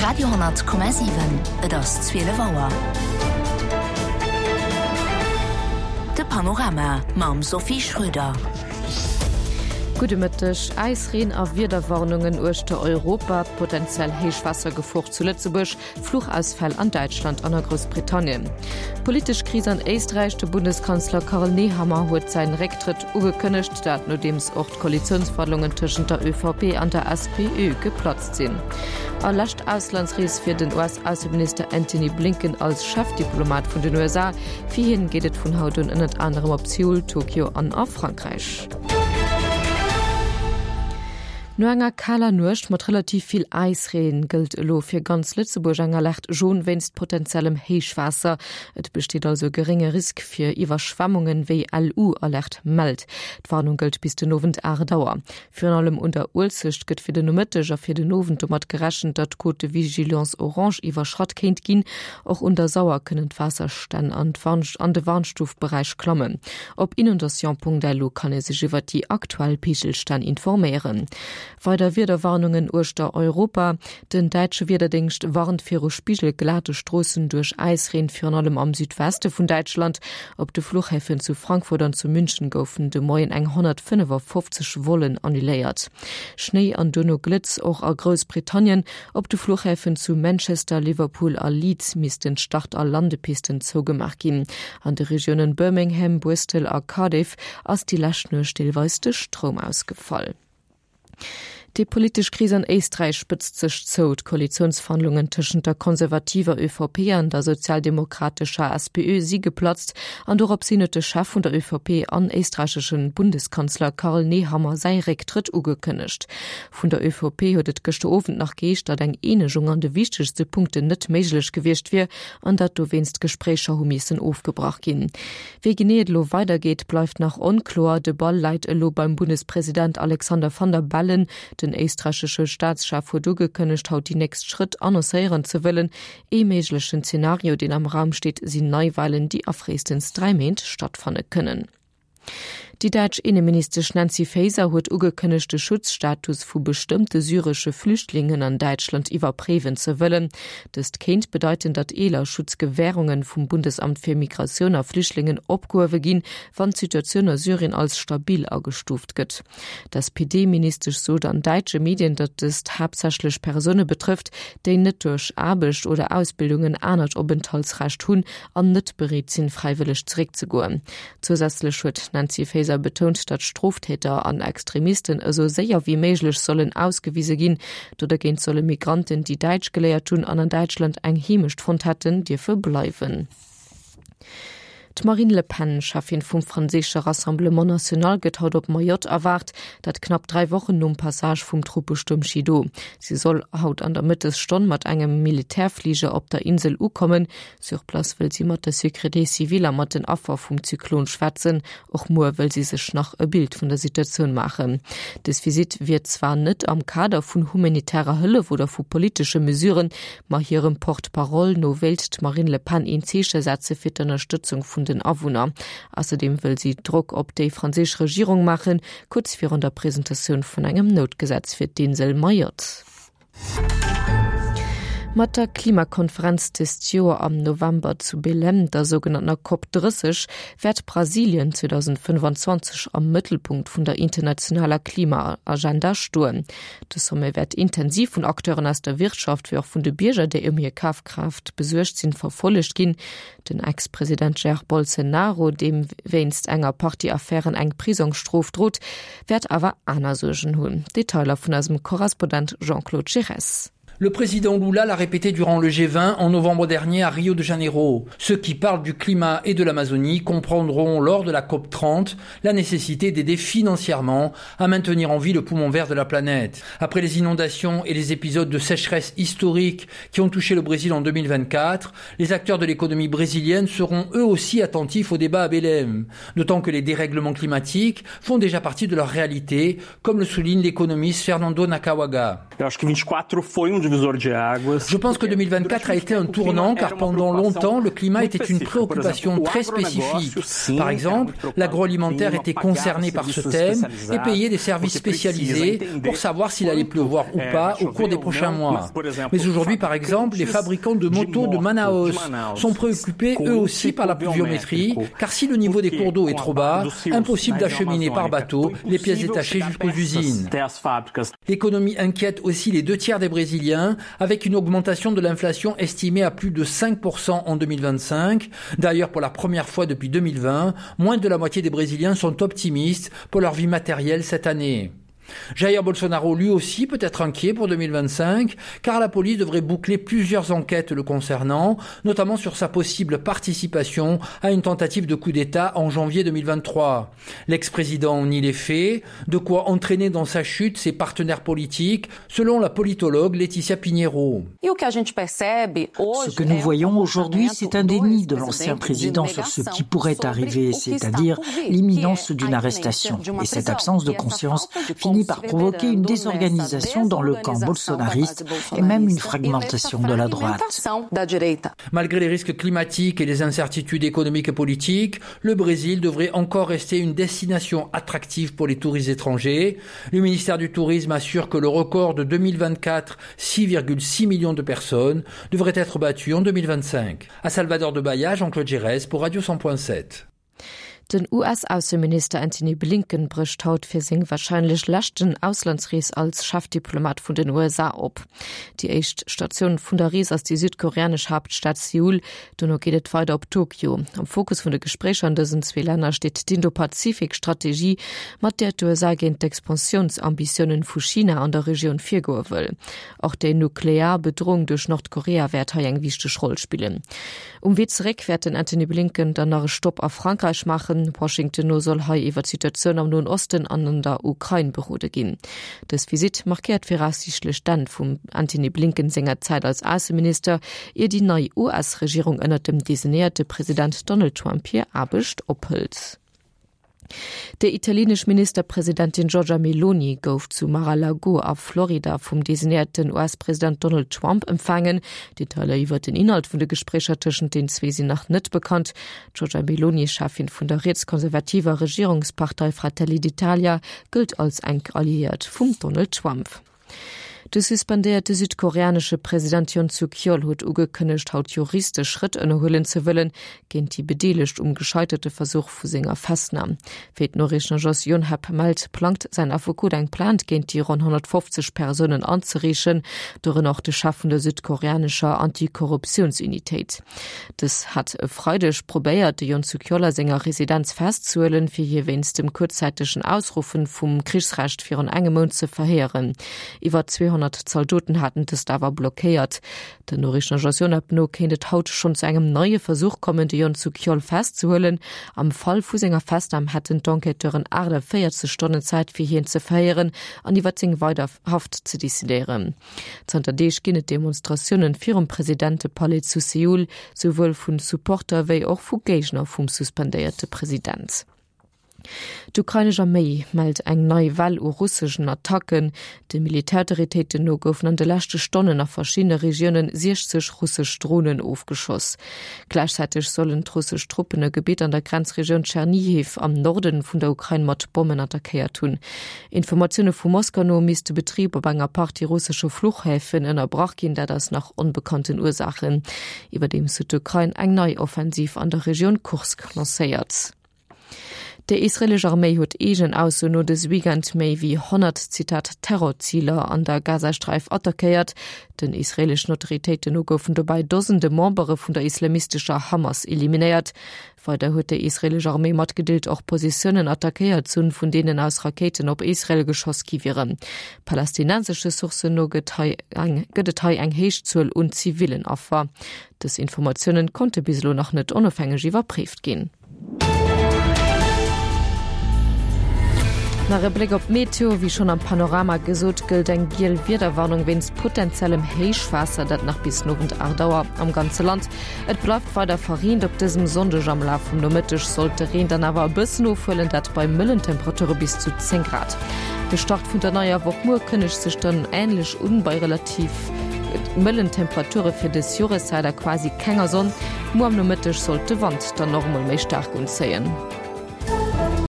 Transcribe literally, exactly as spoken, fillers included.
Radio hundert Komma sieben, das zwölf Uhr. De Panorama, Mam Sophie Schröder. Gute Mittag. Eisregen auf Wiederwarnungen urchte Europa, potenziell Heichwassergefucht zu Lützeburg, Fluchausfall an Deutschland an Großbritannien. Politische Krise an Österreich, der Bundeskanzler Karl Nehammer hat seinen Rücktritt angekündigt, da nachdem es auch Koalitionsverhandlungen zwischen der ÖVP und der S P Ö geplatzt sind. Er lässt Auslandsreise für den U S-Außenminister Anthony Blinken als Chefdiplomat von den U S A. Für ihn geht es von heute und unter anderem auf Seoul, Tokio und auf Frankreich. Nur enger kaler Nucht mat relativ viel Eisregen gilt lo fir ganz Lützeburg enger Lecht schon wennst potenziellem Heichwasser. Et besteht also geringe Risk fir Iwerschwammungen wie L U erlecht meldt. D'Warnung gilt bis den Novent Aare Dauer. Für allem unter Ulsicht gëtt fir den Nomitteger fir den Novent mat gerechen, dat Côte Vigilance Orange iwwer Schrott kennt gin, auch unter Sauer können Wasserstände an, an de Warnstufbereich klammen. Ob Inundation punkt d l kann es sich iwwer die aktuell Pichelstand informieren. Weiter wieder Warnungen urchter Europa. Den deutsche Wiederdienst warnt für spiegelglatte Straßen durch Eisregen für allem am Südwesten von Deutschland. Ob die Flughäfen zu Frankfurt und zu München goufen de Moien eng hundertfünfundfünfzig Wollen annulliert. Schnee an Dünno Glitz auch a Großbritannien. Ob die Flughäfen zu Manchester, Liverpool a Leeds mis den Start a Landepisten zugemacht gin. An de Regionen Birmingham, Bristol a Cardiff as die Lächne stillweiste Strom ausgefallen. Die politische Krise in Österreich spitzt sich zu. Die Koalitionsverhandlungen zwischen der konservativer ÖVP und der sozialdemokratischer S P Ö sie geplatzt, und darauf sind der Chef von der ÖVP an österreichischen Bundeskanzler Karl Nehammer sein Rücktritt angekündigt. Von der ÖVP hat es gestern Abend nach Gest, dass eine Einigung an die wichtigsten Punkte nicht möglich gewesen wäre und dass du wenigstens Gespräche müssen aufgebracht gehen. Wie genau es weitergeht, bleibt noch unklar. Der Ball liegt beim Bundespräsident Alexander Van der Bellen. Den österreichische Staatschef hat angekündigt, haut die nächsten Schritt annoncieren zu wollen. Im möglichen Szenario, den am Raum steht, sind Neuwahlen, die auf frühestens drei Monate stattfinden können. Die deutsche Innenministerin Nancy Faeser hat angekündigt, den Schutzstatus für bestimmte syrische Flüchtlinge an Deutschland überprüfen zu wollen. Das könnte bedeuten, dass eher Schutzgewährungen vom Bundesamt für Migration auf Flüchtlingen abgehoben gehen, wenn die Situation in Syrien als stabil eingestuft wird. Das P D-Minister so an deutsche Medien, dass das hauptsächlich Personen betrifft, die nicht durch Arbeit oder Ausbildungen anderes Aufenthaltsrecht haben und nicht bereit sind, freiwillig zurückzugehen. Zusätzlich hat Nancy Faeser betont, dass Straftäter an Extremisten so sehr wie möglich sollen ausgewiesen gehen. Dagegen sollen Migranten, die Deutsch gelehrt tun, an Deutschland ein heimisch Fund hatten, die verbleiben. Marine Le Pen, Chefin vom französischen Rassemblement National, geht heute auf Mayotte erwartet, dat knapp drei Wochen um Passage vom Truppensturm Chido. Sie soll heute an der Mittagsstunde mit einem Militärflieger auf der Insel kommen. Sur place will sie mit der Sécurité Civile mit den Opfern vom Zyklon schwätzen. Auch nur will sie sich nach ein Bild von der Situation machen. Das Visit wird zwar nicht am Kader von humanitärer Hilfe oder von politischen Mesuren, aber hier im Porte-Parole no wählt Marine Le Pen in Zeichen setzen für die Unterstützung von den Anwohner. Außerdem will sie Druck auf die französische Regierung machen, kurz vor der Präsentation von einem Notgesetz für die Insel Mayotte. Mit der Klimakonferenz des Jahr am November zu Belém, der sogenannten COP dreißig, wird Brasilien zwanzig fünfundzwanzig am Mittelpunkt von der internationalen Klimaagenda stehen. Das Sommer wird intensiv von Akteuren aus der Wirtschaft wie auch von den Bürgern, die um ihre Kaufkraft besorgt sind, verfolgt gehen. Den Ex-Präsident Jair Bolsonaro, dem wenigstens enger Partyaffären eng Prisonstrafe droht, wird aber anders Sorgen holen. Details von unserem Korrespondent Jean-Claude Chérez. Le président Lula l'a répété durant le G vingt en novembre dernier à Rio de Janeiro. Ceux qui parlent du climat et de l'Amazonie comprendront lors de la COP trente la nécessité d'aider financièrement à maintenir en vie le poumon vert de la planète. Après les inondations et les épisodes de sécheresse historiques qui ont touché le Brésil en deux mille vingt-quatre, les acteurs de l'économie brésilienne seront eux aussi attentifs au débat à Belém. D'autant que les dérèglements climatiques font déjà partie de leur réalité, comme le souligne l'économiste Fernando Nacawaga. Eu acho que vinte e quatro foi um Je pense que deux mille vingt-quatre a été un tournant car pendant longtemps, le climat était une préoccupation très spécifique. Par exemple, l'agroalimentaire était concerné par ce thème et payait des services spécialisés pour savoir s'il allait pleuvoir ou pas au cours des prochains mois. Mais aujourd'hui, par exemple, les fabricants de motos de Manaus sont préoccupés eux aussi par la pluviométrie, car si le niveau des cours d'eau est trop bas, impossible d'acheminer par bateau les pièces détachées jusqu'aux usines. L'économie inquiète aussi les deux tiers des Brésiliens, avec une augmentation de l'inflation estimée à plus de cinq pour cent en deux mille vingt-cinq. D'ailleurs, pour la première fois depuis deux mille vingt, moins de la moitié des Brésiliens sont optimistes pour leur vie matérielle cette année. Jair Bolsonaro, lui aussi, peut être inquiet pour deux mille vingt-cinq, car la police devrait boucler plusieurs enquêtes le concernant, notamment sur sa possible participation à une tentative de coup d'État en janvier deux mille vingt-trois. L'ex-président nie les faits, de quoi entraîner dans sa chute ses partenaires politiques, selon la politologue Letícia Pinheiro. Ce que nous voyons aujourd'hui, c'est un déni de l'ancien président sur ce qui pourrait arriver, c'est-à-dire l'imminence d'une arrestation. Et cette absence de conscience finit par provoquer une désorganisation dans le camp bolsonariste et même une fragmentation de la droite. Malgré les risques climatiques et les incertitudes économiques et politiques, le Brésil devrait encore rester une destination attractive pour les touristes étrangers. Le ministère du Tourisme assure que le record de deux mille vingt-quatre, six virgule six millions de personnes, devrait être battu en deux mille vingt-cinq. À Salvador de Bahia, Jean-Claude Gérès pour Radio cent point sept. Den U S-Außenminister Antony Blinken bricht haut fir seg wahrscheinlich lachten Auslandsrees als Chefdiplomat vun den U S A op. Die echt Station vun der Ries aus die südkoreanisch Hauptstadt Seoul, dunno gehtt weiter op Tokio. Am Fokus vun de Gespräch an dëssen zwe Länder steht d'Indo-Pazifik-Strategie, mat der d'U S A gentint d'Expansionsambitionen vu China an der Region vier goe wëll. Auch de Nuklearbedrohung durch Nordkorea werd ha eng wichtech Roll spielen. Um wie zereck werd den Antony Blinken dann nach Stopp auf Frankreich machen. Washington no soll hai iwwer Situationun am Nahen Osten an der Ukraine berude gin. Das Visit markiert fir rassischle Stand vum Antony Blinken senger Zeit als Außenminister, ihr die neue U S-Regierung ënnert dem designierte Präsident Donald Trump hier abecht ophelt. Der italienische Ministerpräsidentin Giorgia Meloni gouf zu Mar-a-Lago auf Florida vom designierten U S-Präsident Donald Trump empfangen. Details über den Inhalt von der Gespräche zwischen den zwei sind noch nicht bekannt. Giorgia Meloni, Chefin von der rechtskonservativen Regierungspartei Fratelli d'Italia, gilt als eng alliiert vom Donald Trump. De suspendierte südkoreanische Präsident Yoon Suk-yeol hat ugekündigt, haut juristisch Schritt ënnerhullen zu wollen, gegen die bedelicht um gescheiterte Versuch vu senger Festnahme. Fet norischen Jos Yonhap Malt plant sein Avocat eng plant, gegen die rund hundertfünfzig Personen anzuriechen, darin auch de schaffende südkoreanischer Antikorruptionsunität. Das hat freudig probiert, Yoon Suk-yeol senger Residenz festzuhöllen, für hier wenigstens dem kurzzeitigen Ausrufen vom Kriegsrecht für einen Angemund zu verheeren. Über zweihundert Soldaten hatten das dawer blockiert. Der norischen Josionabno kennet haut schon zu engem neue Versuch kommen, die Yoon Suk-yeol festzuhöllen. Am Fall Fusinger Festnahme hatten Donketeuren Arde vierzig Stunden Zeit für ihn zu verheeren, an die Watzing weiter Haft zu dissideren. Zantadech ginnet Demonstrationen für den Präsidenten Palais zu Seoul, sowohl von Supporter wie auch von Gegner vom suspendierte Präsident. D'ukrainischer Armee meldt eng neue Wall u russischen Attacken. De Militärautoritäten no goufen an de lachte Stonnen nach verschiedene Regionen sechzig russsisch Drohnen aufgeschoss. Gleichzeitig sollen russisch Truppen ein Gebiet an der Grenzregion Tschernihiv am Norden vun der Ukraine mat Bomben attackiert tun. Informationen vu Moskau no misste Betrieb op enger Part die russische Flughäfen ënnerbrach gin, der das nach unbekannten Ursachen. Über dem Südukraine eng neue Offensiv an der Region Kursk lanciert. Der israelische Armee hat egen aus no des Weekend méi wie hundert Zitat Terrorziele an der Gazastreif attackiert. Den israelischen Autoritäten no goufen dabei dosende Membre vun der islamistischer Hamas eliminiert. Weiter huet der israelische Armee mat gedeelt auch Positionen attackiert zun, von denen aus Raketen op Israel geschoss kiwieren. Palästinensische Sourcen no gëtt eng Heichzuel und zivilen Opfer. Des Informationen konnte bislo noch net unabhängig überprüft gehen. Nach Blick auf Meteo, wie schon am Panorama gesot, gilt ein giel Wiederwarnung wenn's potenziellem Heichwasser, dat nach bis novent Ardauer am ganze Land. Et bleibt weiter verrient, ob diesem Sonntag am Laufen nur mittig sollte Regen dann aber bis nur füllen, dat bei Müllentemperatur bis zu zehn Grad. Der Start von der neuen Woche Mur kündigt sich dann ähnlich un bei relativ Mëllentemperature fir des Jureszeider quasi kenger sonn, mo am no Mëttech sollte Wand dann normal méi stark unzeien.